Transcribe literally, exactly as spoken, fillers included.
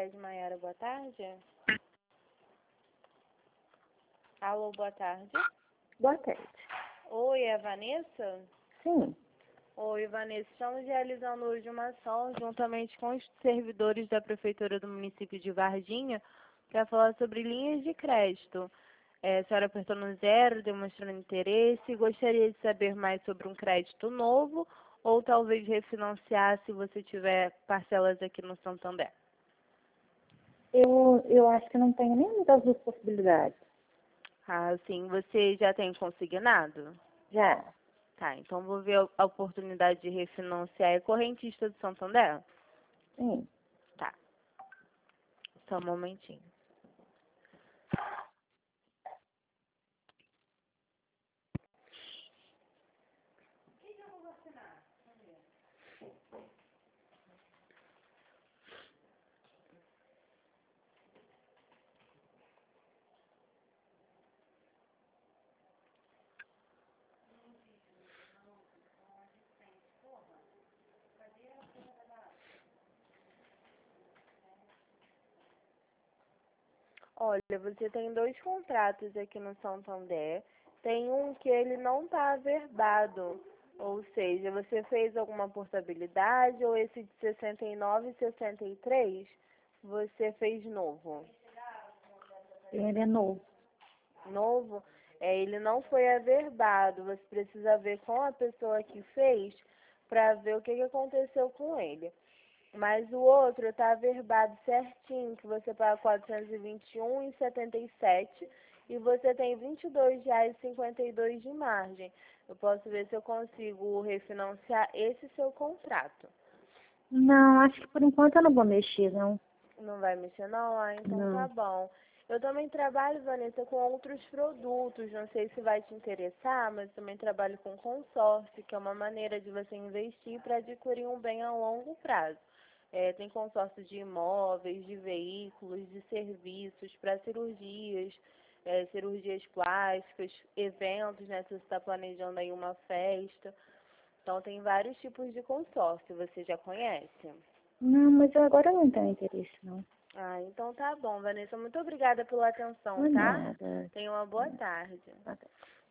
Cicred, Maiara, boa tarde. Alô, boa tarde. Boa tarde. Oi, é a Vanessa? Sim. Oi, Vanessa. Estamos realizando hoje uma ação juntamente com os servidores da Prefeitura do município de Varginha para falar sobre linhas de crédito. É, a senhora apertou no zero, demonstrando interesse. Gostaria de saber mais sobre um crédito novo ou talvez refinanciar se você tiver parcelas aqui no Santander. Eu, eu acho que não tenho nenhuma das duas possibilidades. Ah, sim. Você já tem consignado? Já. Tá, então vou ver a oportunidade de refinanciar. É correntista do Santander? Sim. Tá, só um momentinho. Olha, você tem dois contratos aqui no Santander. Tem um que ele não está averbado, ou seja, você fez alguma portabilidade ou esse de sessenta e nove e sessenta e três você fez novo? Ele é novo. Novo, é, ele não foi averbado. Você precisa ver com a pessoa que fez para ver o que, que aconteceu com ele. Mas o outro está averbado certinho, que você paga quatrocentos e vinte e um reais e setenta e sete e você tem vinte e dois reais e cinquenta e dois de margem. Eu posso ver se eu consigo refinanciar esse seu contrato. Não, acho que por enquanto eu não vou mexer, não. Não vai mexer não? Ah, então tá Não. bom. Eu também trabalho, Vanessa, com outros produtos. Não sei se vai te interessar, mas também trabalho com consórcio, que é uma maneira de você investir para adquirir um bem a longo prazo. É, tem consórcio de imóveis, de veículos, de serviços, para cirurgias, é, cirurgias plásticas, eventos, né? Se você está planejando aí uma festa. Então, tem vários tipos de consórcio. Você já conhece? Não, mas eu agora não tenho interesse, não. Ah, então tá bom, Vanessa. Muito obrigada pela atenção, Por tá? nada. Tenha uma boa tarde. Boa tarde.